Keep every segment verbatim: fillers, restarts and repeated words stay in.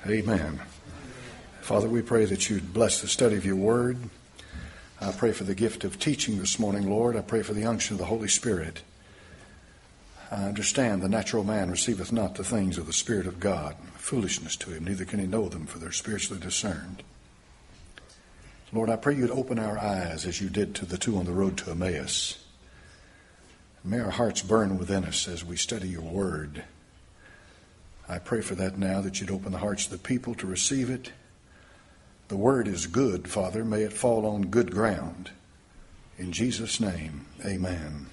Amen. Father, we pray that you'd bless the study of your word. I pray for the gift of teaching this morning, Lord. I pray for the unction of the Holy Spirit. I understand the natural man receiveth not the things of the Spirit of God. Foolishness to him, neither can he know them, for they're spiritually discerned. Lord, I pray you'd open our eyes as you did to the two on the road to Emmaus. May our hearts burn within us as we study your word. I pray for that now, that you'd open the hearts of the people to receive it. The word is good, Father. May it fall on good ground. In Jesus' name, amen.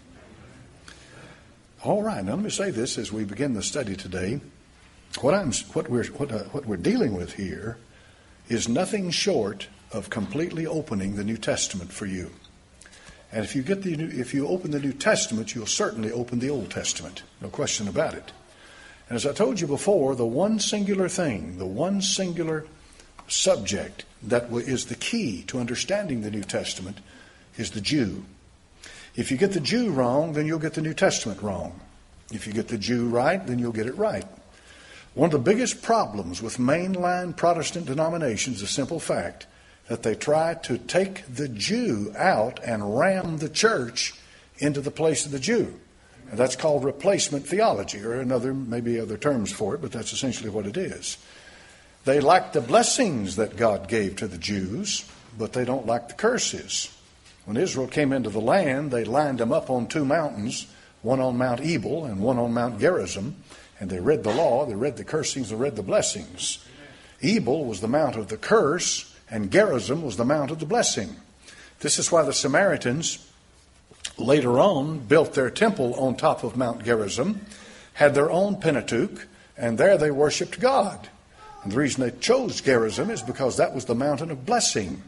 All right, now let me say this as we begin the study today. What I'm, what we're, what, uh, what we're dealing with here is nothing short of completely opening the New Testament for you. And if you get the, if you open the New Testament, you'll certainly open the Old Testament. No question about it. And as I told you before, the one singular thing, the one singular subject that is the key to understanding the New Testament is the Jew. If you get the Jew wrong, then you'll get the New Testament wrong. If you get the Jew right, then you'll get it right. One of the biggest problems with mainline Protestant denominations is the simple fact that they try to take the Jew out and ram the church into the place of the Jew. And that's called replacement theology, or another, maybe other terms for it, but that's essentially what it is. They like the blessings that God gave to the Jews, but they don't like the curses. When Israel came into the land, they lined them up on two mountains, one on Mount Ebal and one on Mount Gerizim, and they read the law, they read the cursings, they read the blessings. Ebal was the mount of the curse, and Gerizim was the mount of the blessing. This is why the Samaritans later on built their temple on top of Mount Gerizim, had their own Pentateuch, and there they worshipped God. And the reason they chose Gerizim is because that was the mountain of blessing.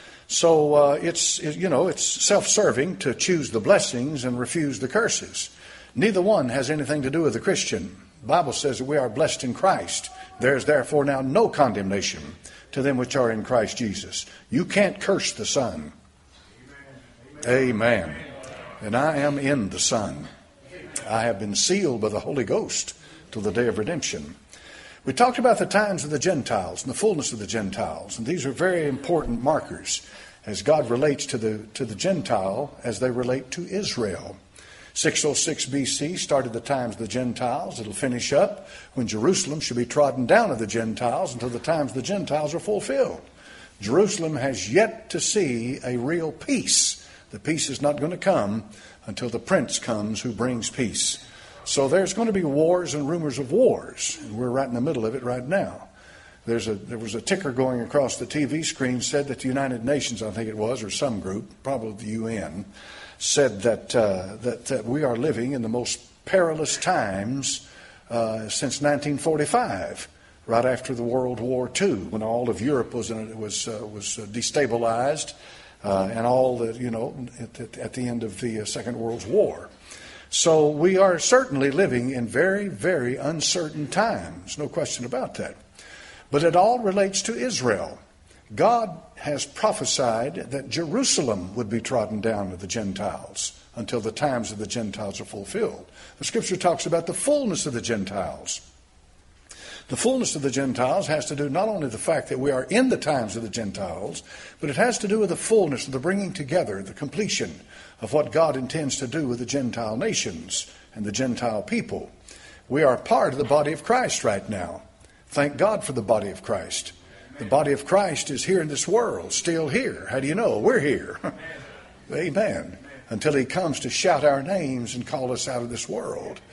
So uh, it's, it, you know, it's self-serving to choose the blessings and refuse the curses. Neither one has anything to do with the Christian. The Bible says that we are blessed in Christ. There is therefore now no condemnation to them which are in Christ Jesus. You can't curse the Son. Amen. Amen. And I am in the Son. I have been sealed by the Holy Ghost till the day of redemption. We talked about the times of the Gentiles and the fullness of the Gentiles. And these are very important markers as God relates to the, to the Gentile as they relate to Israel. six oh six B C started the times of the Gentiles. It'll finish up when Jerusalem should be trodden down of the Gentiles until the times of the Gentiles are fulfilled. Jerusalem has yet to see a real peace. The peace is not going to come until the Prince comes who brings peace. So there's going to be wars and rumors of wars, and we're right in the middle of it right now. There's a, there was a ticker going across the T V screen said that the United Nations, I think it was, or some group, probably the U N, said that, uh, that that we are living in the most perilous times uh, since nineteen forty-five, right after the World War Two, when all of Europe was in, was uh, was destabilized, uh, and all the you know at, at the end of the uh, Second World War. So we are certainly living in very, very uncertain times, no question about that. But it all relates to Israel. God has prophesied that Jerusalem would be trodden down of the Gentiles until the times of the Gentiles are fulfilled. The Scripture talks about the fullness of the Gentiles. The fullness of the Gentiles has to do not only with the fact that we are in the times of the Gentiles, but it has to do with the fullness of the bringing together, the completion of what God intends to do with the Gentile nations and the Gentile people. We are part of the body of Christ right now. Thank God for the body of Christ. The body of Christ is here in this world, still here. How do you know? We're here. Amen. Until he comes to shout our names and call us out of this world.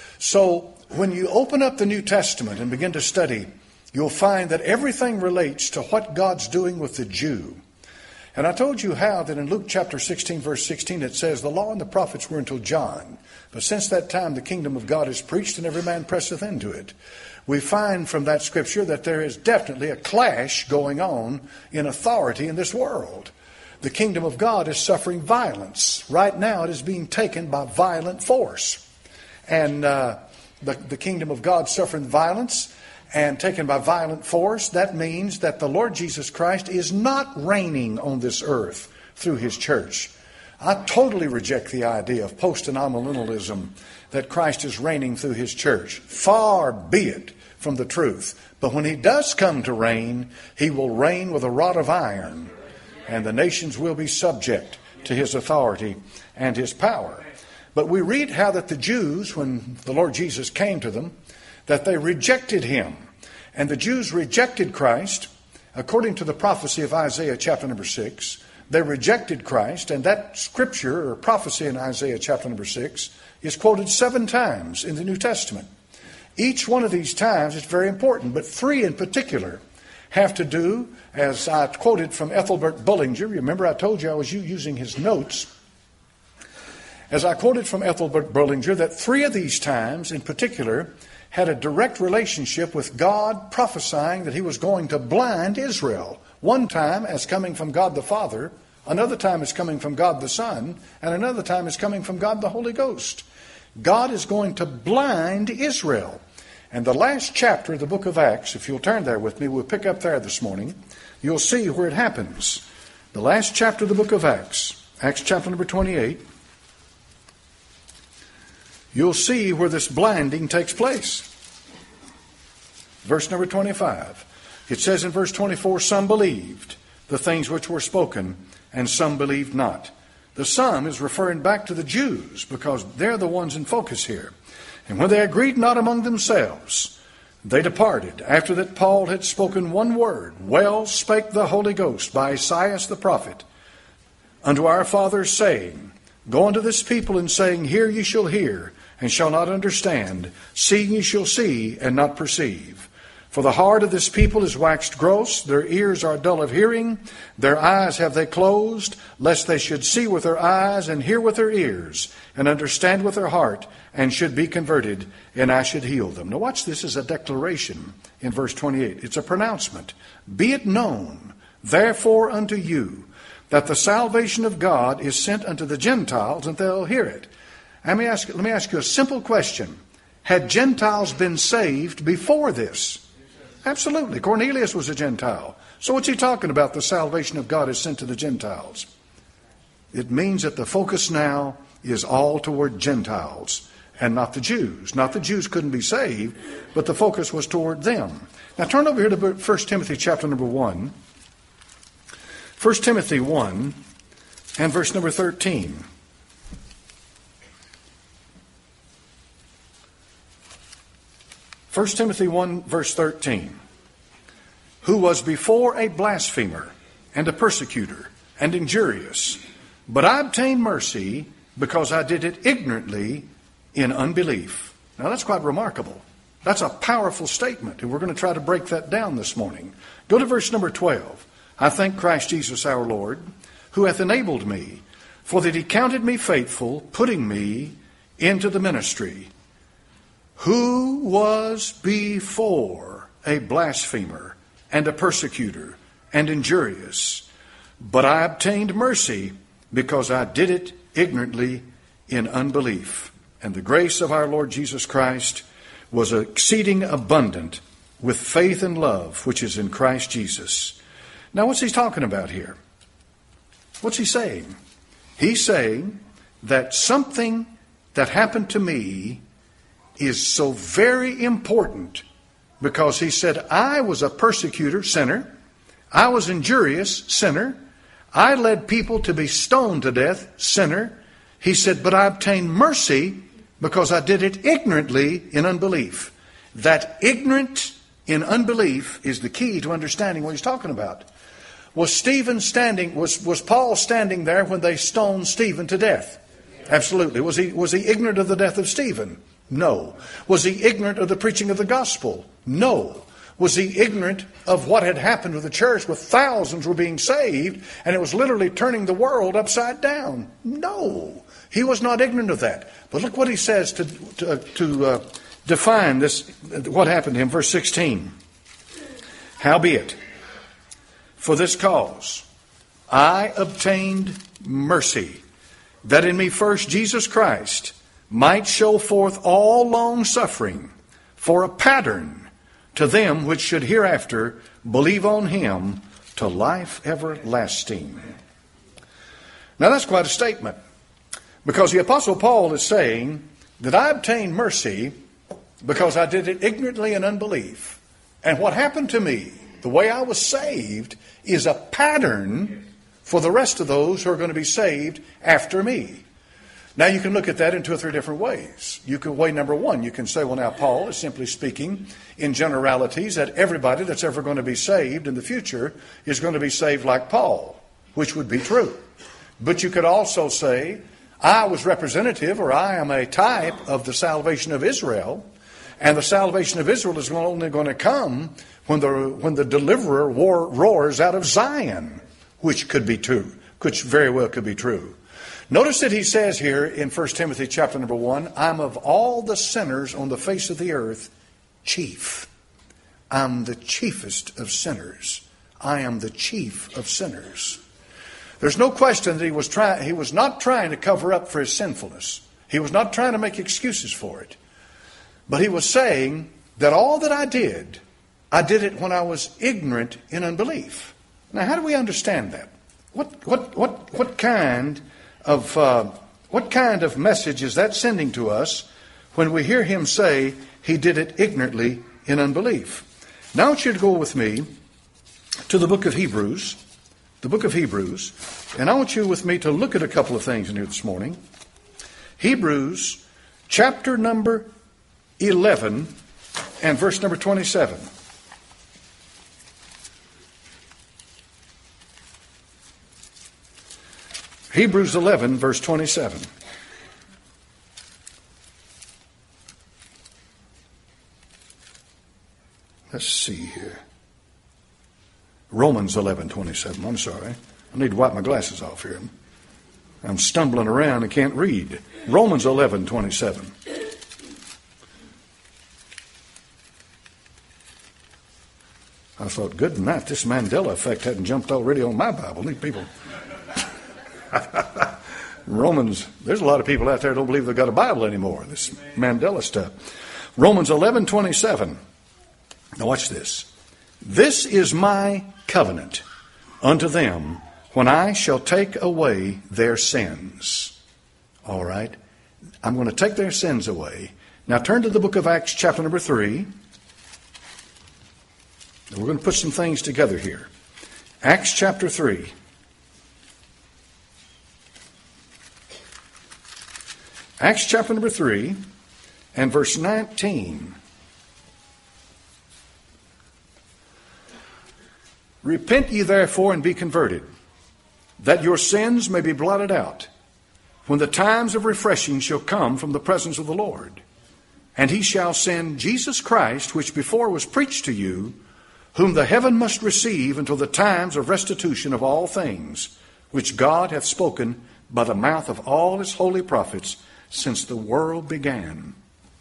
So when you open up the New Testament and begin to study, you'll find that everything relates to what God's doing with the Jew. And I told you how that in Luke chapter sixteen, verse sixteen, it says, the law and the prophets were until John. But since that time, the kingdom of God is preached, and every man presseth into it. We find from that scripture that there is definitely a clash going on in authority in this world. The kingdom of God is suffering violence. Right now, it is being taken by violent force. And uh, the, the kingdom of God suffering violence and taken by violent force, that means that the Lord Jesus Christ is not reigning on this earth through his church. I totally reject the idea of post-nominalism that Christ is reigning through his church. Far be it from the truth. But when he does come to reign, he will reign with a rod of iron, and the nations will be subject to his authority and his power. But we read how that the Jews, when the Lord Jesus came to them, that they rejected him. And the Jews rejected Christ, according to the prophecy of Isaiah chapter number six. They rejected Christ, and that scripture or prophecy in Isaiah chapter number six is quoted seven times in the New Testament. Each one of these times is very important, but three in particular have to do, as I quoted from Ethelbert Bullinger. Remember, I told you I was using his notes. As I quoted from Ethelbert Bullinger, that three of these times in particular had a direct relationship with God prophesying that he was going to blind Israel. One time as coming from God the Father, another time as coming from God the Son, and another time as coming from God the Holy Ghost. God is going to blind Israel. And the last chapter of the book of Acts, if you'll turn there with me, we'll pick up there this morning. You'll see where it happens. The last chapter of the book of Acts, Acts chapter number twenty-eight. You'll see where this blinding takes place. Verse number twenty-five. It says in verse twenty-four, some believed the things which were spoken, and some believed not. The some is referring back to the Jews, because they're the ones in focus here. And when they agreed not among themselves, they departed, after that Paul had spoken one word. Well spake the Holy Ghost by Esaias the prophet unto our fathers, saying, go unto this people, and saying, hear ye shall hear, and shall not understand, see ye shall see, and not perceive. For the heart of this people is waxed gross, their ears are dull of hearing, their eyes have they closed, lest they should see with their eyes, and hear with their ears, and understand with their heart, and should be converted, and I should heal them. Now watch, this is a declaration in verse twenty-eight. It's a pronouncement. Be it known, therefore, unto you, that the salvation of God is sent unto the Gentiles, and they'll hear it. Let me ask, let me ask you a simple question. Had Gentiles been saved before this? Absolutely. Cornelius was a Gentile. So what's he talking about? The salvation of God is sent to the Gentiles. It means that the focus now is all toward Gentiles and not the Jews. Not the Jews couldn't be saved, but the focus was toward them. Now turn over here to First Timothy chapter number one. First Timothy one and verse number thirteen. First Timothy one, verse thirteen. Who was before a blasphemer and a persecutor and injurious, but I obtained mercy because I did it ignorantly in unbelief. Now that's quite remarkable. That's a powerful statement, and we're going to try to break that down this morning. Go to verse number twelve. I thank Christ Jesus our Lord, who hath enabled me, for that he counted me faithful, putting me into the ministry. Who was before a blasphemer and a persecutor and injurious, but I obtained mercy because I did it ignorantly in unbelief. And the grace of our Lord Jesus Christ was exceeding abundant with faith and love, which is in Christ Jesus. Now, what's he talking about here? What's he saying? He's saying that something that happened to me is so very important, because he said, I was a persecutor, sinner. I was injurious, sinner. I led people to be stoned to death, sinner. He said, but I obtained mercy because I did it ignorantly in unbelief. That ignorant in unbelief is the key to understanding what he's talking about. Was Stephen standing, was, was Paul standing there when they stoned Stephen to death? Absolutely. Was he, was he ignorant of the death of Stephen? No. Was he ignorant of the preaching of the gospel? No. Was he ignorant of what had happened to the church, where thousands were being saved and it was literally turning the world upside down? No. He was not ignorant of that. But look what he says to, to, to uh, define this, what happened to him. Verse sixteen. Howbeit, for this cause I obtained mercy, that in me first Jesus Christ might show forth all long suffering for a pattern to them which should hereafter believe on him to life everlasting. Now that's quite a statement, because the Apostle Paul is saying that I obtained mercy because I did it ignorantly in unbelief. And what happened to me, the way I was saved, is a pattern for the rest of those who are going to be saved after me. Now you can look at that in two or three different ways. You can, way number one, you can say, well now Paul is simply speaking in generalities that everybody that's ever going to be saved in the future is going to be saved like Paul, which would be true. But you could also say, I was representative, or I am a type of the salvation of Israel, and the salvation of Israel is only going to come when the when the deliverer war, roars out of Zion, which could be true, which very well could be true. Notice that he says here in First Timothy chapter number one, I'm of all the sinners on the face of the earth, chief. I'm the chiefest of sinners. I am the chief of sinners. There's no question that he was trying, he was not trying to cover up for his sinfulness. He was not trying to make excuses for it. But he was saying that all that I did, I did it when I was ignorant in unbelief. Now, how do we understand that? What what what what kind of uh, what kind of message is that sending to us when we hear him say he did it ignorantly in unbelief? Now I want you to go with me to the book of Hebrews, the book of Hebrews, and I want you with me to look at a couple of things in here this morning. Hebrews chapter number eleven and verse number twenty-seven. Hebrews eleven, verse twenty-seven. Let's see here. Romans eleven, twenty-seven. I'm sorry. I need to wipe my glasses off here. I'm stumbling around and can't read. Romans eleven, twenty-seven. I thought, good night, this Mandela effect hadn't jumped already on my Bible. These people... Romans, there's a lot of people out there who don't believe they've got a Bible anymore. This Mandela stuff. Romans eleven twenty-seven. Now watch this. This is my covenant unto them when I shall take away their sins. All right. I'm going to take their sins away. Now turn to the book of Acts chapter number three. We're going to put some things together here. Acts chapter three. Acts chapter number three and verse nineteen. Repent ye therefore and be converted, that your sins may be blotted out, when the times of refreshing shall come from the presence of the Lord. And he shall send Jesus Christ, which before was preached to you, whom the heaven must receive until the times of restitution of all things, which God hath spoken by the mouth of all his holy prophets, since the world began.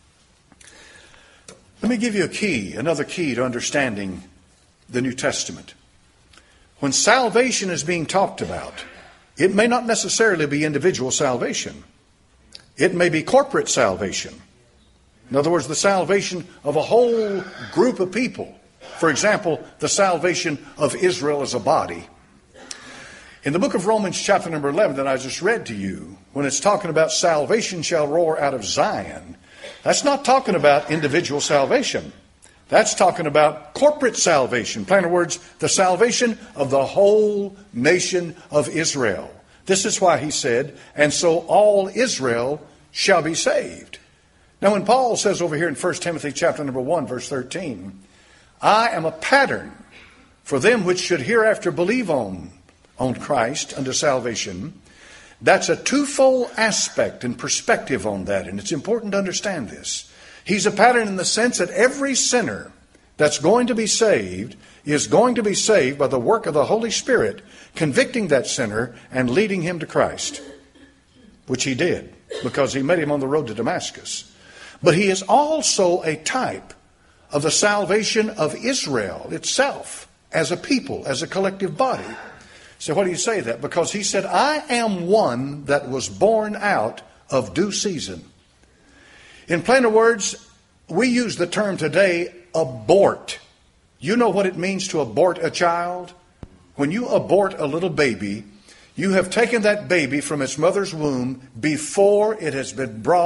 Let me give you a key, another key to understanding the New Testament. When salvation is being talked about, it may not necessarily be individual salvation. It may be corporate salvation. In other words, the salvation of a whole group of people. For example, the salvation of Israel as a body. In the book of Romans chapter number eleven that I just read to you, when it's talking about salvation shall roar out of Zion, that's not talking about individual salvation. That's talking about corporate salvation. In plain words, the salvation of the whole nation of Israel. This is why he said, and so all Israel shall be saved. Now when Paul says over here in First Timothy chapter number one, verse thirteen, I am a pattern for them which should hereafter believe on on Christ unto salvation. That's a twofold aspect and perspective on that, and it's important to understand this. He's a pattern in the sense that every sinner that's going to be saved is going to be saved by the work of the Holy Spirit, convicting that sinner and leading him to Christ, which he did, because he met him on the road to Damascus. But he is also a type of the salvation of Israel itself, as a people, as a collective body. So why do you say that? Because he said, I am one that was born out of due season. In plainer words, we use the term today, abort. You know what it means to abort a child? When you abort a little baby, you have taken that baby from its mother's womb before it has been brought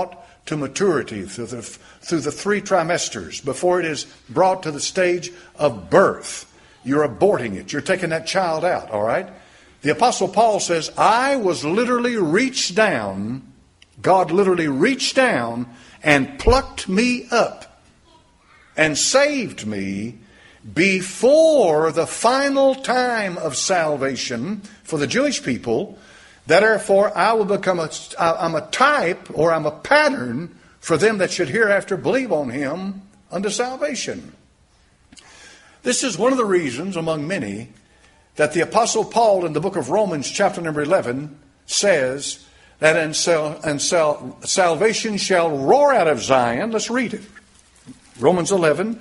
to maturity through the, through the three trimesters before it is brought to the stage of birth. You're aborting it. You're taking that child out, all right? The Apostle Paul says, I was literally reached down, God literally reached down and plucked me up and saved me before the final time of salvation for the Jewish people. Therefore, I will become a, I'm a type or I'm a pattern for them that should hereafter believe on him unto salvation. This is one of the reasons, among many, that the Apostle Paul in the book of Romans, chapter number eleven, says that and, sal- and sal- salvation shall roar out of Zion. Let's read it. Romans eleven.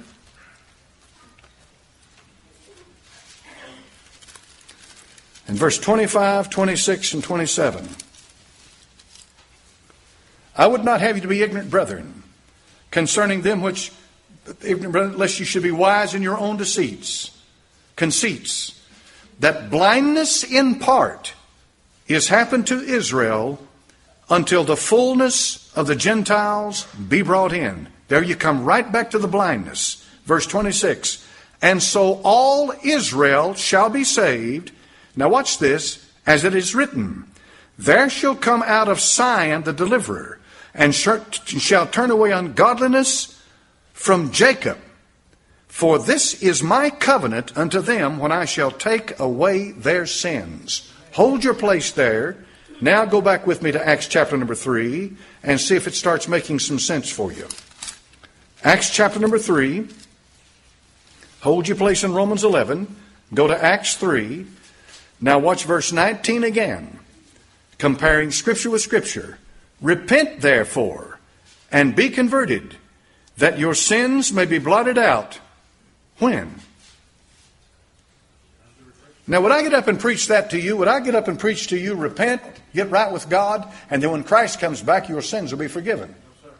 In verse twenty-five, twenty-six, and twenty-seven. I would not have you to be ignorant, brethren, concerning them which, ignorant brethren, lest you should be wise in your own deceits, conceits, that blindness in part is happened to Israel until the fullness of the Gentiles be brought in. There you come right back to the blindness. Verse twenty-six. And so all Israel shall be saved. Now watch this. As it is written, there shall come out of Sion the deliverer, and shall turn away ungodliness from Jacob. For this is my covenant unto them when I shall take away their sins. Hold your place there. Now go back with me to Acts chapter number three and see if it starts making some sense for you. Acts chapter number three. Hold your place in Romans eleven. Go to Acts three. Now watch verse nineteen again. Comparing Scripture with Scripture. Repent therefore and be converted, that your sins may be blotted out. When? Now, would I get up and preach that to you? Would I get up and preach to you, repent, get right with God, and then when Christ comes back, your sins will be forgiven?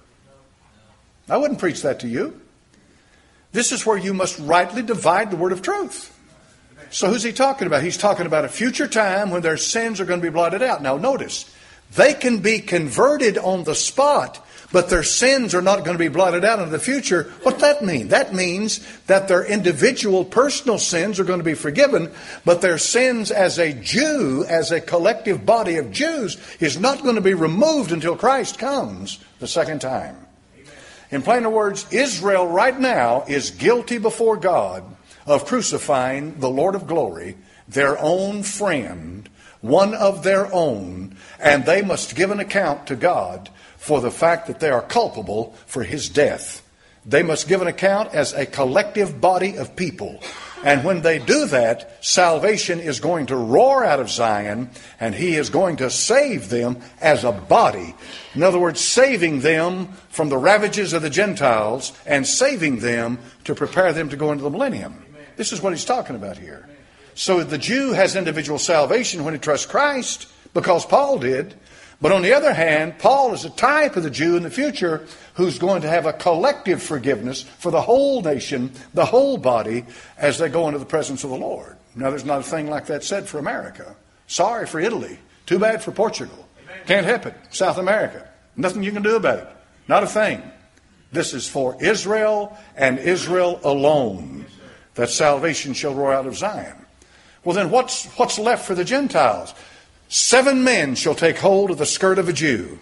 I wouldn't preach that to you. This is where you must rightly divide the word of truth. So who's he talking about? He's talking about a future time when their sins are going to be blotted out. Now, notice, they can be converted on the spot, but their sins are not going to be blotted out in the future. What does that mean? That means that their individual personal sins are going to be forgiven, but their sins as a Jew, as a collective body of Jews, is not going to be removed until Christ comes the second time. In plainer words, Israel right now is guilty before God of crucifying the Lord of glory, their own friend, one of their own, and they must give an account to God for the fact that they are culpable for his death. They must give an account as a collective body of people. And when they do that, salvation is going to roar out of Zion, and he is going to save them as a body. In other words, saving them from the ravages of the Gentiles and saving them to prepare them to go into the millennium. This is what he's talking about here. So the Jew has individual salvation when he trusts Christ, because Paul did. But on the other hand, Paul is a type of the Jew in the future who's going to have a collective forgiveness for the whole nation, the whole body, as they go into the presence of the Lord. Now, there's not a thing like that said for America. Sorry for Italy. Too bad for Portugal. Can't help it. South America. Nothing you can do about it. Not a thing. This is for Israel and Israel alone, that salvation shall roar out of Zion. Well, then what's, what's left for the Gentiles? Seven men shall take hold of the skirt of a Jew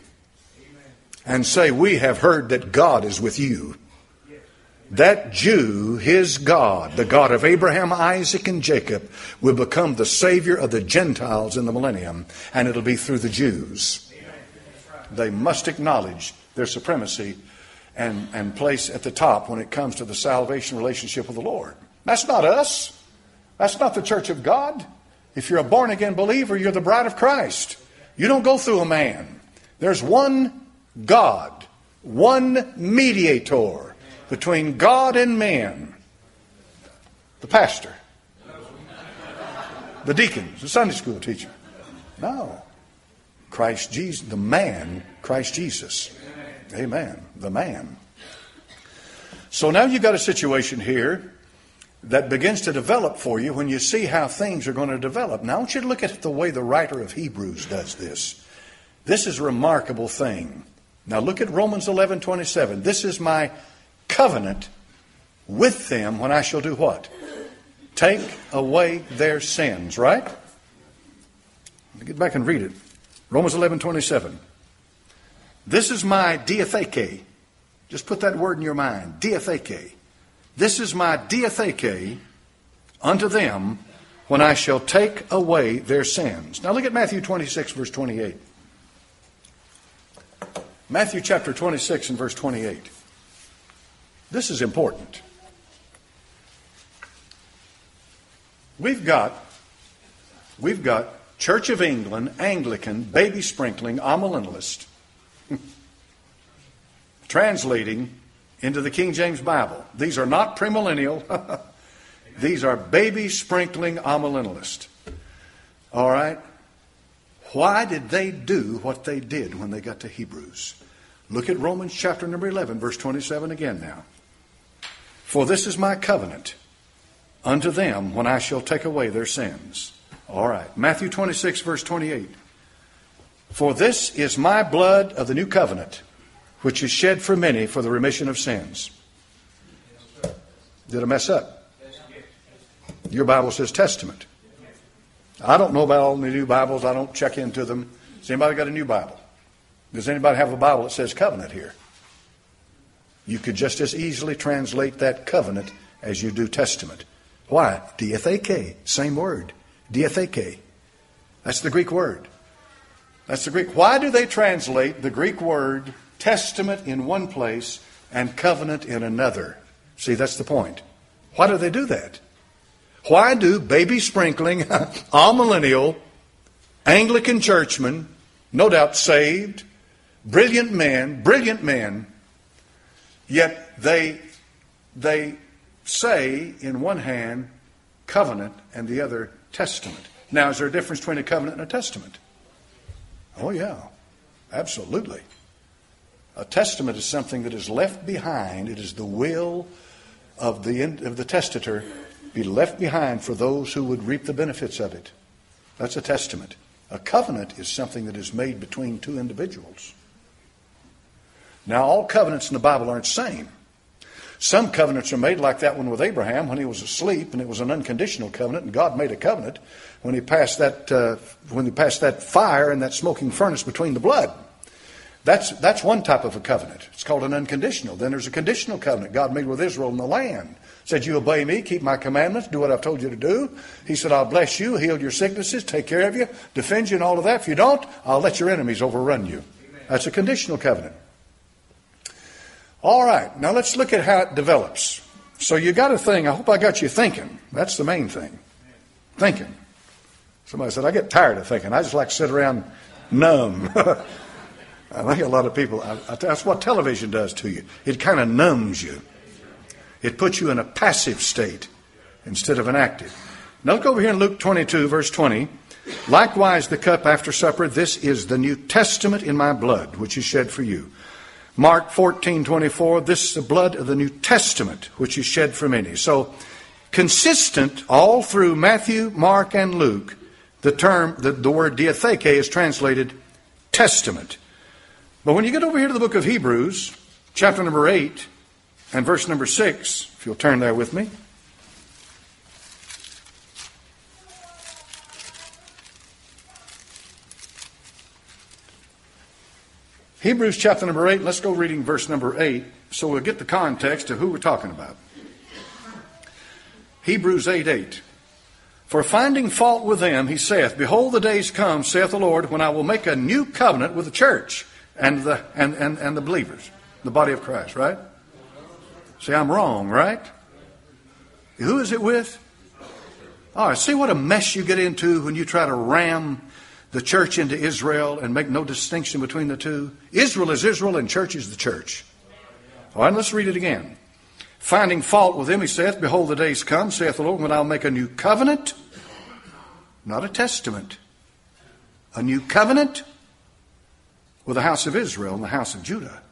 and say, we have heard that God is with you. That Jew, his God, the God of Abraham, Isaac, and Jacob, will become the Savior of the Gentiles in the millennium, and it'll be through the Jews. They must acknowledge their supremacy and, and place at the top when it comes to the salvation relationship with the Lord. That's not us. That's not the church of God. If you're a born-again believer, you're the bride of Christ. You don't go through a man. There's one God, one mediator between God and man. The pastor, the deacons, the Sunday school teacher. No. Christ Jesus, the man, Christ Jesus. Amen. The man. So now you've got a situation here that begins to develop for you when you see how things are going to develop. Now I want you to look at the way the writer of Hebrews does this. This is a remarkable thing. Now look at Romans eleven twenty-seven. This is my covenant with them when I shall do what? Take away their sins, right? Let me get back and read it. Romans eleven twenty-seven. This is my diatheke. Just put that word in your mind. Diatheke. This is my diatheke unto them when I shall take away their sins. Now look at Matthew twenty-six, verse twenty-eight. Matthew chapter twenty-six and verse twenty-eight. This is important. We've got, we've got Church of England, Anglican, baby sprinkling, amillennialist, translating into the King James Bible. These are not premillennial. These are baby sprinkling amillennialists. All right? Why did they do what they did when they got to Hebrews? Look at Romans chapter number eleven, verse twenty-seven again now. For this is my covenant unto them when I shall take away their sins. All right. Matthew twenty-six, verse twenty-eight. For this is my blood of the new covenant, which is shed for many for the remission of sins. Did I mess up? Your Bible says testament. I don't know about all the new Bibles. I don't check into them. Has anybody got a new Bible? Does anybody have a Bible that says covenant here? You could just as easily translate that covenant as you do testament. Why? Diatheke, same word. Diatheke. That's the Greek word. That's the Greek. Why do they translate the Greek word testament in one place and covenant in another? See, that's the point. Why do they do that? Why do baby sprinkling, amillennial, Anglican churchmen, no doubt saved, brilliant men, brilliant men, yet they they say in one hand covenant and the other testament? Now, is there a difference between a covenant and a testament? Oh, yeah, absolutely. A testament is something that is left behind. It is the will of the of the testator be left behind for those who would reap the benefits of it. That's a testament. A covenant is something that is made between two individuals. Now, all covenants in the Bible aren't the same. Some covenants are made like that one with Abraham when he was asleep, and it was an unconditional covenant, and God made a covenant when he passed that uh, when he passed that fire in that smoking furnace between the blood. That's that's one type of a covenant. It's called an unconditional. Then there's a conditional covenant God made with Israel in the land. Said, you obey me, keep my commandments, do what I've told you to do. He said, I'll bless you, heal your sicknesses, take care of you, defend you and all of that. If you don't, I'll let your enemies overrun you. That's a conditional covenant. All right, now let's look at how it develops. So you got a thing. I hope I got you thinking. That's the main thing. Thinking. Somebody said, I get tired of thinking. I just like to sit around numb. I think a lot of people, I, I, that's what television does to you. It kind of numbs you. It puts you in a passive state instead of an active. Now look over here in Luke twenty-two, verse twenty. Likewise the cup after supper, this is the New Testament in my blood, which is shed for you. Mark fourteen twenty-four, this is the blood of the New Testament, which is shed for many. So, consistent all through Matthew, Mark, and Luke, the term, the, the word diatheke is translated testament. But when you get over here to the book of Hebrews, chapter number eight, and verse number six, if you'll turn there with me. Hebrews chapter number eight, let's go reading verse number eight, so we'll get the context of who we're talking about. Hebrews eight eight. For finding fault with them, he saith, Behold, the days come, saith the Lord, when I will make a new covenant with the church and the and, and, and the believers, the body of Christ, right? See, I'm wrong, right? Who is it with? All right, see what a mess you get into when you try to ram the church into Israel and make no distinction between the two. Israel is Israel and church is the church. All right, let's read it again. Finding fault with him, he saith, Behold, the days come, saith the Lord, when I'll make a new covenant, not a testament, a new covenant with the house of Israel and the house of Judah.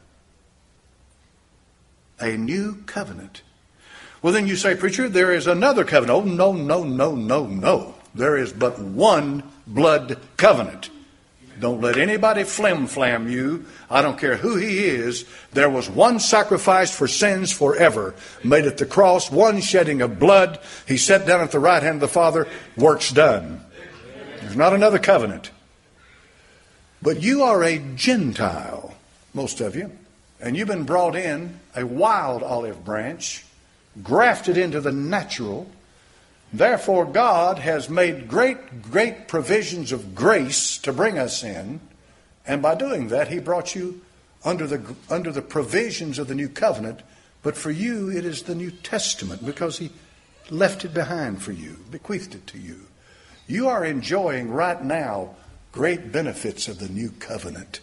A new covenant. Well, then you say, preacher, there is another covenant. Oh, no, no, no, no, no. There is but one blood covenant. Don't let anybody flim-flam you. I don't care who he is. There was one sacrifice for sins forever made at the cross, one shedding of blood. He sat down at the right hand of the Father. Work's done. There's not another covenant. But you are a Gentile, most of you, and you've been brought in a wild olive branch, grafted into the natural. Therefore, God has made great, great provisions of grace to bring us in. And by doing that, he brought you under the, under the provisions of the new covenant. But for you, it is the New Testament because he left it behind for you, bequeathed it to you. You are enjoying right now great benefits of the new covenant.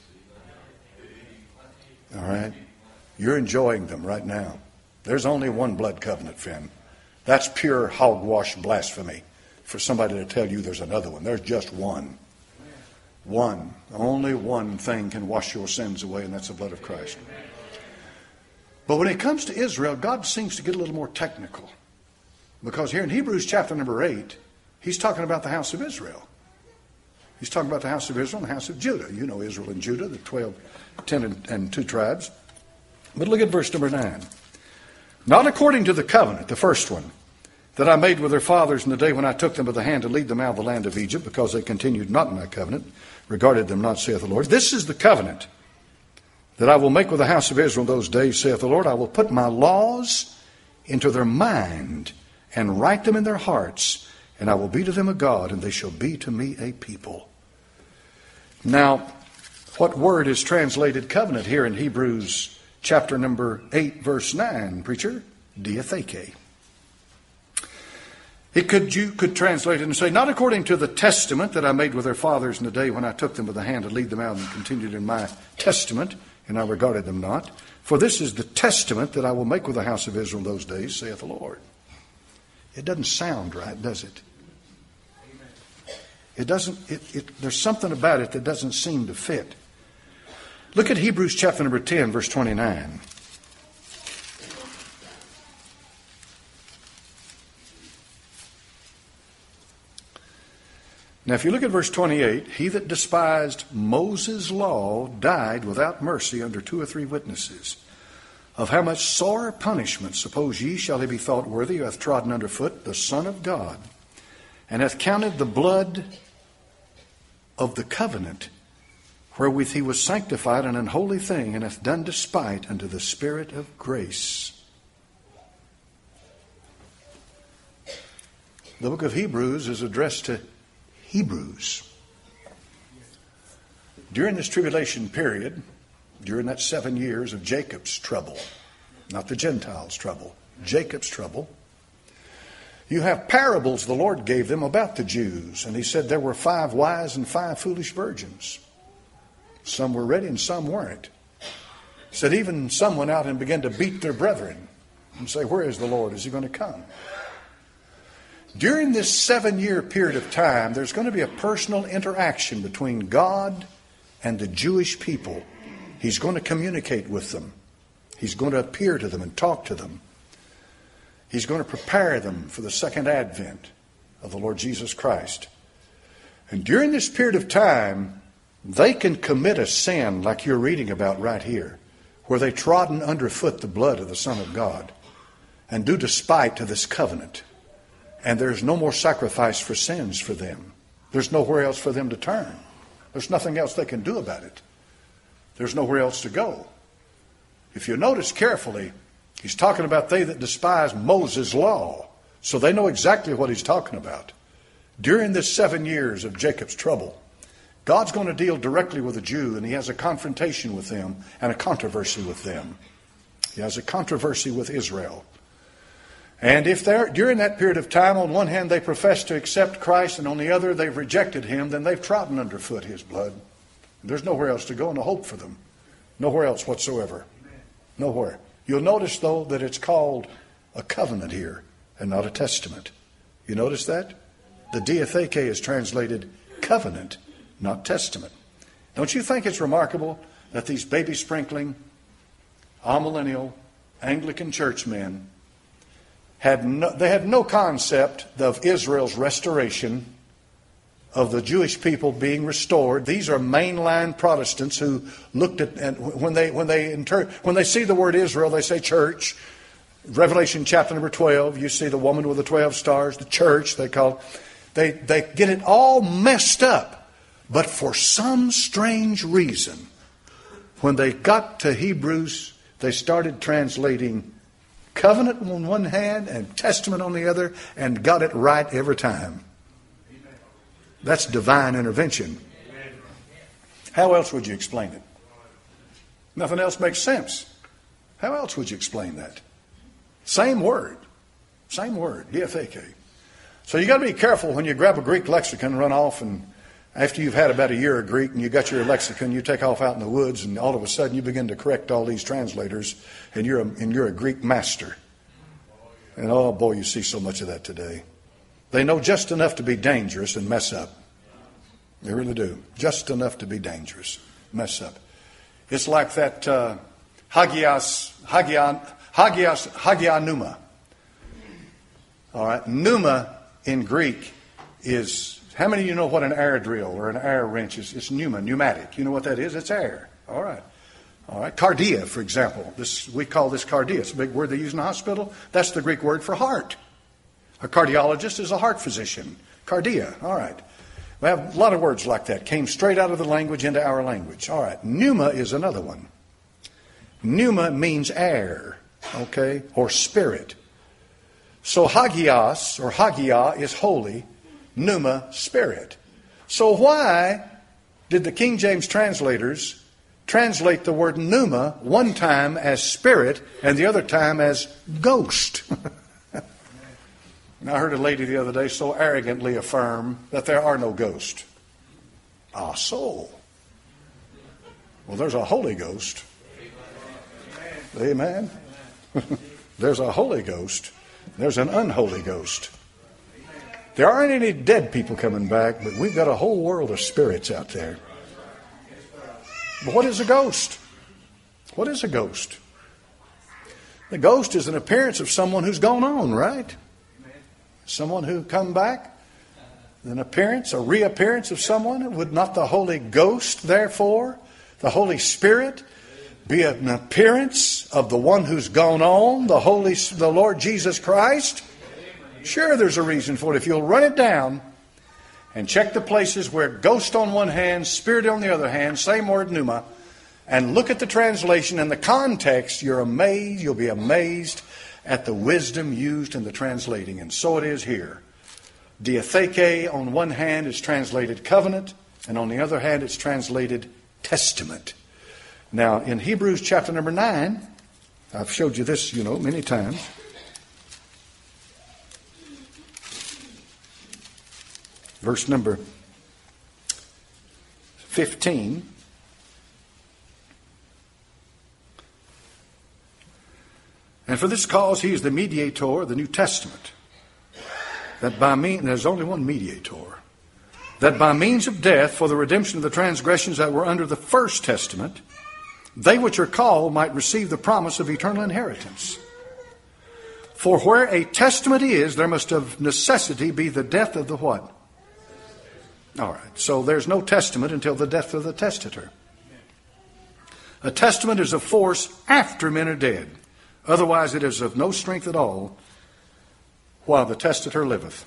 All right? You're enjoying them right now. There's only one blood covenant, friend. That's pure hogwash blasphemy for somebody to tell you there's another one. There's just one. One. Only one thing can wash your sins away, and that's the blood of Christ. But when it comes to Israel, God seems to get a little more technical. Because here in Hebrews chapter number eight, he's talking about the house of Israel. He's talking about the house of Israel and the house of Judah. You know Israel and Judah, the twelve, ten, and, and two tribes. But look at verse number nine. Not according to the covenant, the first one, that I made with their fathers in the day when I took them by the hand to lead them out of the land of Egypt, because they continued not in my covenant, regarded them not, saith the Lord. This is the covenant that I will make with the house of Israel in those days, saith the Lord. I will put my laws into their mind and write them in their hearts, and I will be to them a God, and they shall be to me a people. Now, what word is translated covenant here in Hebrews chapter number eight, verse nine, preacher? Diatheke. It could, you could translate it and say, not according to the testament that I made with their fathers in the day when I took them by the hand to lead them out and continued in my testament, and I regarded them not. For this is the testament that I will make with the house of Israel in those days, saith the Lord. It doesn't sound right, does it? It doesn't, it, it, there's something about it that doesn't seem to fit. Look at Hebrews chapter number ten, verse twenty-nine. Now, if you look at verse twenty-eight, he that despised Moses' law died without mercy under two or three witnesses. Of how much sore punishment, suppose ye, shall he be thought worthy, who hath trodden under foot the Son of God, and hath counted the blood of the covenant, wherewith he was sanctified an unholy thing, and hath done despite unto the Spirit of grace. The book of Hebrews is addressed to Hebrews. During this tribulation period, during that seven years of Jacob's trouble, not the Gentiles' trouble, Jacob's trouble, you have parables the Lord gave them about the Jews. And he said there were five wise and five foolish virgins. Some were ready and some weren't. He said even some went out and began to beat their brethren and say, where is the Lord? Is he going to come? During this seven-year period of time, there's going to be a personal interaction between God and the Jewish people. He's going to communicate with them. He's going to appear to them and talk to them. He's going to prepare them for the second advent of the Lord Jesus Christ. And during this period of time, they can commit a sin like you're reading about right here, where they trodden underfoot the blood of the Son of God and do despite to this covenant. And there's no more sacrifice for sins for them. There's nowhere else for them to turn. There's nothing else they can do about it. There's nowhere else to go. If you notice carefully, he's talking about they that despise Moses' law. So they know exactly what he's talking about. During this seven years of Jacob's trouble, God's going to deal directly with a Jew, and he has a confrontation with them and a controversy with them. He has a controversy with Israel. And if they're, during that period of time, on one hand they profess to accept Christ, and on the other they've rejected him, then they've trodden underfoot his blood. There's nowhere else to go and no hope for them. Nowhere else whatsoever. Nowhere. You'll notice, though, that it's called a covenant here and not a testament. You notice that? The diatheke is translated covenant, not testament. Don't you think it's remarkable that these baby sprinkling, amillennial, Anglican churchmen had no, they had no concept of Israel's restoration of the Jewish people being restored. These are mainline Protestants who looked at, and when they when they inter, when they see the word Israel, they say church. Revelation chapter number twelve, you see the woman with the twelve stars, the church, they call it. They, they get it all messed up. But for some strange reason, when they got to Hebrews, they started translating covenant on one hand and testament on the other, and got it right every time. That's divine intervention. How else would you explain it? Nothing else makes sense. How else would you explain that? Same word. Same word. D F A K. So you got to be careful when you grab a Greek lexicon and run off, and after you've had about a year of Greek and you got your lexicon, you take off out in the woods, and all of a sudden you begin to correct all these translators, and you're a, and you're a Greek master. And oh boy, you see so much of that today. They know just enough to be dangerous and mess up. They really do. Just enough to be dangerous. Mess up. It's like that uh, Hagios, Hagion, Hagios, Hagia Pneuma. All right. Pneuma in Greek is, how many of you know what an air drill or an air wrench is? It's pneuma, pneumatic. You know what that is? It's air. All right. All right. Cardia, for example. This, we call this cardia. It's a big word they use in the hospital. That's the Greek word for heart. A cardiologist is a heart physician. Cardia. All right. We have a lot of words like that. Came straight out of the language into our language. All right. Pneuma is another one. Pneuma means air. Okay. Or spirit. So hagios or hagia is holy. Pneuma, spirit. So why did the King James translators translate the word pneuma one time as spirit and the other time as ghost? And I heard a lady the other day so arrogantly affirm that there are no ghosts. Ah, so. Well, there's a Holy Ghost. Amen. There's a Holy Ghost. There's an unholy ghost. There aren't any dead people coming back, but we've got a whole world of spirits out there. But what is a ghost? What is a ghost? The ghost is an appearance of someone who's gone on, right? Someone who come back. An appearance, a reappearance of someone. Would not the Holy Ghost, therefore, the Holy Spirit, be an appearance of the one who's gone on, the Holy, the Lord Jesus Christ? Sure, there's a reason for it. If you'll run it down and check the places where ghost on one hand, spirit on the other hand, same word pneuma, and look at the translation and the context, you're amazed, you'll be amazed at the wisdom used in the translating. And so it is here. Diatheke on one hand is translated covenant, and on the other hand it's translated testament. Now, in Hebrews chapter number nine, I've showed you this, you know, many times. Verse number fifteen. And for this cause he is the mediator of the New Testament. That by means, there's only one mediator. That by means of death for the redemption of the transgressions that were under the first testament, they which are called might receive the promise of eternal inheritance. For where a testament is, there must of necessity be the death of the what? All right, so there's no testament until the death of the testator. A testament is a force after men are dead. Otherwise it is of no strength at all while the testator liveth.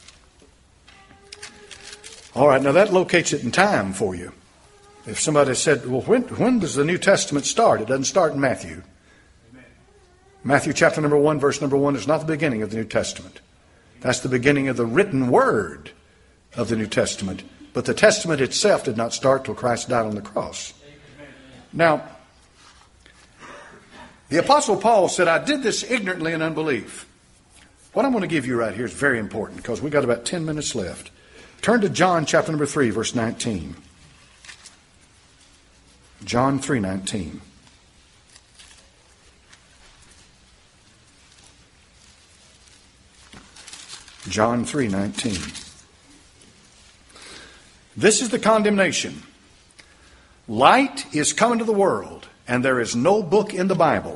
All right, now that locates it in time for you. If somebody said, well, when, when does the New Testament start? It doesn't start in Matthew. Amen. Matthew chapter number one, verse number one is not the beginning of the New Testament. That's the beginning of the written word of the New Testament. But the Testament itself did not start till Christ died on the cross. Amen. Now, the Apostle Paul said, I did this ignorantly in unbelief. What I'm going to give you right here is very important because we've got about ten minutes left. Turn to John chapter number three, verse nineteen. John three nineteen. John three nineteen. This is the condemnation. Light is come into the world, and there is no book in the Bible.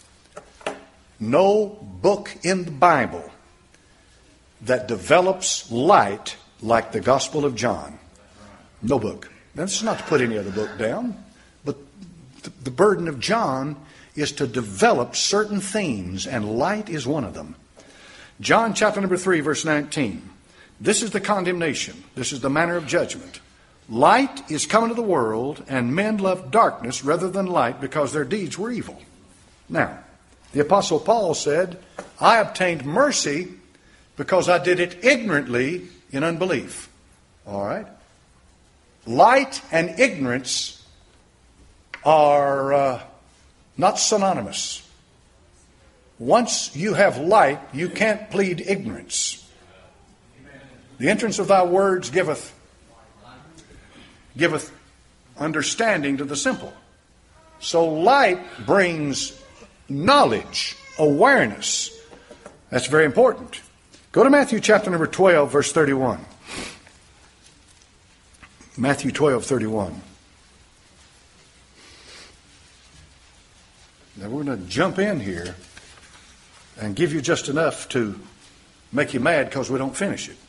No book in the Bible that develops light like the Gospel of John. No book. Now, this is not to put any other book down, but the, the burden of John is to develop certain themes, and light is one of them. John chapter number three, verse nineteen. This is the condemnation. This is the manner of judgment. Light is come into the world, and men love darkness rather than light because their deeds were evil. Now, the Apostle Paul said, I obtained mercy because I did it ignorantly in unbelief. All right? Light and ignorance are uh, not synonymous. Once you have light, you can't plead ignorance. The entrance of thy words giveth, giveth understanding to the simple. So light brings knowledge, awareness. That's very important. Go to Matthew chapter number twelve, verse thirty-one. Matthew twelve, thirty-one. Now we're going to jump in here and give you just enough to make you mad because we don't finish it.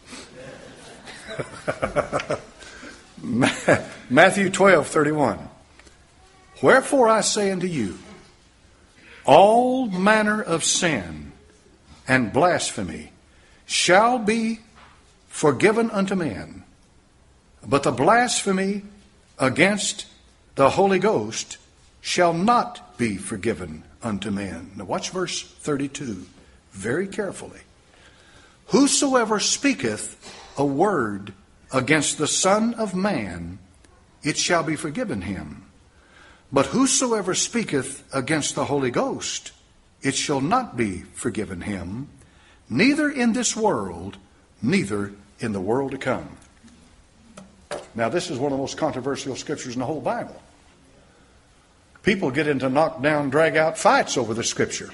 Matthew twelve, thirty-one. Wherefore I say unto you, all manner of sin and blasphemy shall be forgiven unto men, but the blasphemy against the Holy Ghost shall not be forgiven unto men. Now watch verse thirty-two very carefully. Whosoever speaketh a word against the Son of Man, it shall be forgiven him. But whosoever speaketh against the Holy Ghost, it shall not be forgiven him, neither in this world, neither in the world to come. Now, this is one of the most controversial scriptures in the whole Bible. People get into knock-down, drag-out fights over the scripture.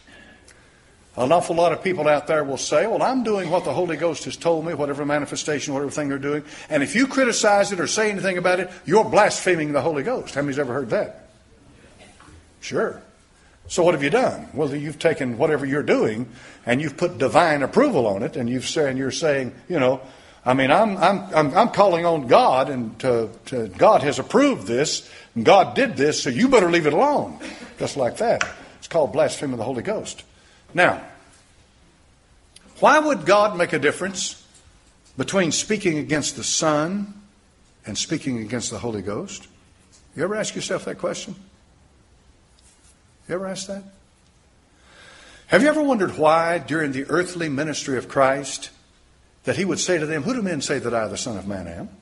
An awful lot of people out there will say, well, I'm doing what the Holy Ghost has told me, whatever manifestation, whatever thing they're doing. And if you criticize it or say anything about it, you're blaspheming the Holy Ghost. How many's ever heard that? Sure. So what have you done? Well, you've taken whatever you're doing and you've put divine approval on it, and you've said, and you're saying, you know, I mean, I'm I'm I'm, I'm calling on God, and to, to, God has approved this, and God did this, so you better leave it alone. Just like that. It's called blaspheming the Holy Ghost. Now, why would God make a difference between speaking against the Son and speaking against the Holy Ghost? You ever ask yourself that question? You ever ask that? Have you ever wondered why during the earthly ministry of Christ that he would say to them, who do men say that I, the Son of Man, am?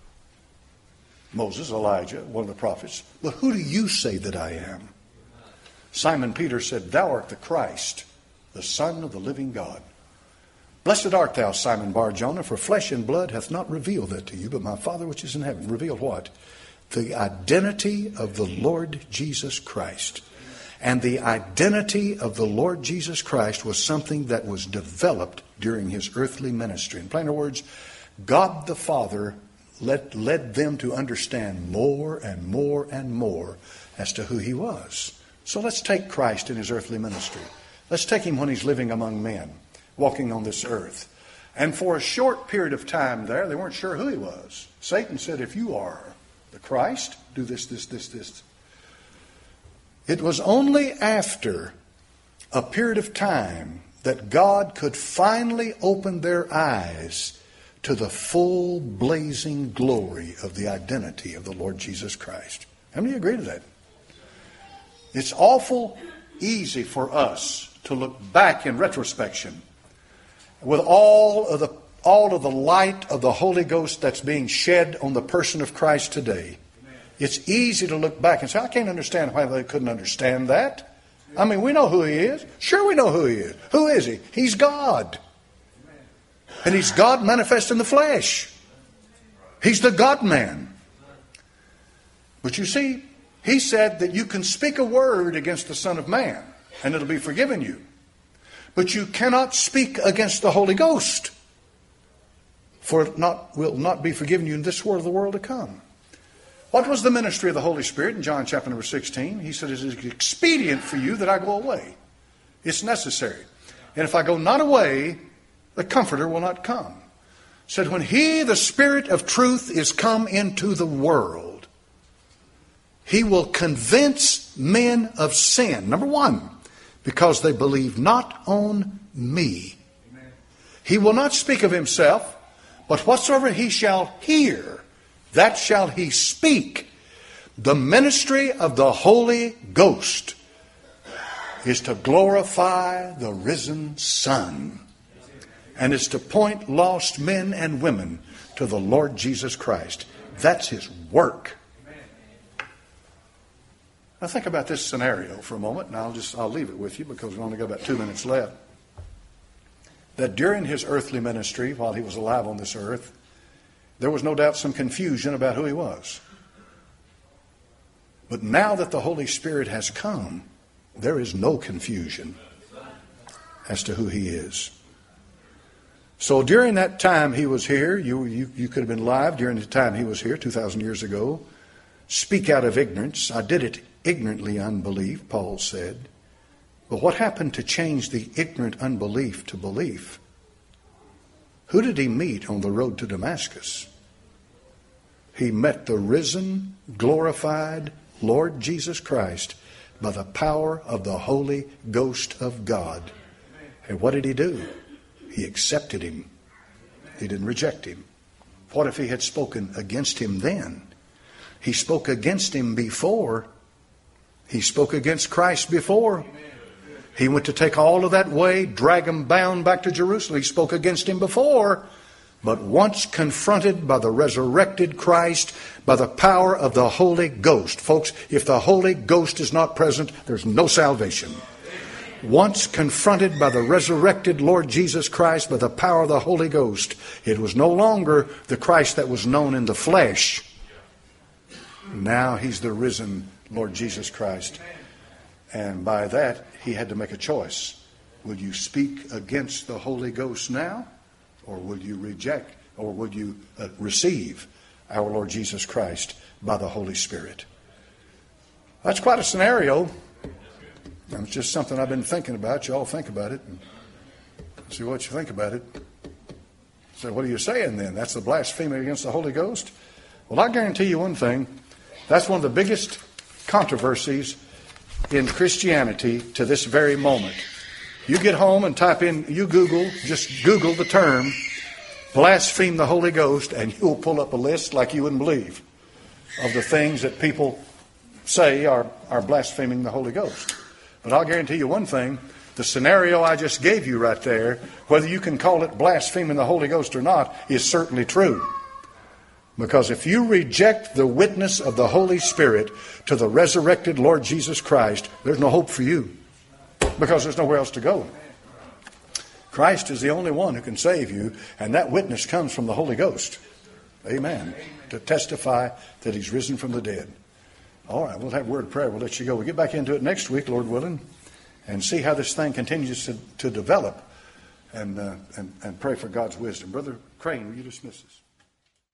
Moses, Elijah, one of the prophets. But who do you say that I am? Simon Peter said, thou art the Christ, the Son of the living God. Blessed art thou, Simon Bar-Jonah, for flesh and blood hath not revealed that to you, but my Father which is in heaven. Revealed what? The identity of the Lord Jesus Christ. And the identity of the Lord Jesus Christ was something that was developed during his earthly ministry. In plainer words, God the Father led, led them to understand more and more and more as to who he was. So let's take Christ in his earthly ministry. Let's take him when he's living among men, walking on this earth. And for a short period of time there, they weren't sure who he was. Satan said, if you are the Christ, do this, this, this, this. It was only after a period of time that God could finally open their eyes to the full blazing glory of the identity of the Lord Jesus Christ. How many agree to that? It's awful easy for us to look back in retrospection with all of the all of the light of the Holy Ghost that's being shed on the person of Christ today. It's easy to look back and say, I can't understand why they couldn't understand that. I mean, we know who he is. Sure, we know who he is. Who is he? He's God. And he's God manifest in the flesh. He's the God-man. But you see, he said that you can speak a word against the Son of Man, and it'll be forgiven you. But you cannot speak against the Holy Ghost, for it not, will not be forgiven you in this world or the world to come. What was the ministry of the Holy Spirit in John chapter number sixteen? He said, it is expedient for you that I go away. It's necessary. And if I go not away, the Comforter will not come. said, when He, the Spirit of truth, is come into the world, He will convince men of sin. Number one, because they believe not on me. Amen. He will not speak of Himself, but whatsoever He shall hear, that shall He speak. The ministry of the Holy Ghost is to glorify the risen Son, and is to point lost men and women to the Lord Jesus Christ. That's His work. Now think about this scenario for a moment, and I'll just I'll leave it with you because we've only got about two minutes left. That during His earthly ministry, while He was alive on this earth, there was no doubt some confusion about who He was. But now that the Holy Spirit has come, there is no confusion as to who He is. So during that time He was here, you, you, you could have been alive during the time He was here, two thousand years ago. Speak out of ignorance. I did it ignorantly, unbelief, Paul said. But what happened to change the ignorant unbelief to belief? Who did He meet on the road to Damascus? He met the risen, glorified Lord Jesus Christ by the power of the Holy Ghost of God. And what did He do? He accepted Him. He didn't reject Him. What if He had spoken against Him then? He spoke against Him before. He spoke against Christ before. He went to take all of that way, drag Him bound back to Jerusalem. He spoke against Him before. But once confronted by the resurrected Christ, by the power of the Holy Ghost. Folks, if the Holy Ghost is not present, there's no salvation. Once confronted by the resurrected Lord Jesus Christ, by the power of the Holy Ghost, it was no longer the Christ that was known in the flesh. Now He's the risen Lord Jesus Christ. And by that, He had to make a choice. Will you speak against the Holy Ghost now? Or will you reject, or will you uh, receive our Lord Jesus Christ by the Holy Spirit? That's quite a scenario. It's just something I've been thinking about. You all think about it and see what you think about it. So what are you saying then? That's the blasphemy against the Holy Ghost? Well, I guarantee you one thing. That's one of the biggest controversies in Christianity to this very moment. You get home and type in, you Google, just Google the term, blaspheme the Holy Ghost, and you'll pull up a list like you wouldn't believe of the things that people say are, are blaspheming the Holy Ghost. But I'll guarantee you one thing, the scenario I just gave you right there, whether you can call it blaspheming the Holy Ghost or not, is certainly true. Because if you reject the witness of the Holy Spirit to the resurrected Lord Jesus Christ, there's no hope for you. Because there's nowhere else to go. Christ is the only one who can save you, and that witness comes from the Holy Ghost. Amen. To testify that He's risen from the dead. All right, we'll have a word of prayer. We'll let you go. We'll get back into it next week, Lord willing, and see how this thing continues to, to develop, and, uh, and, and pray for God's wisdom. Brother Crane, will you dismiss us?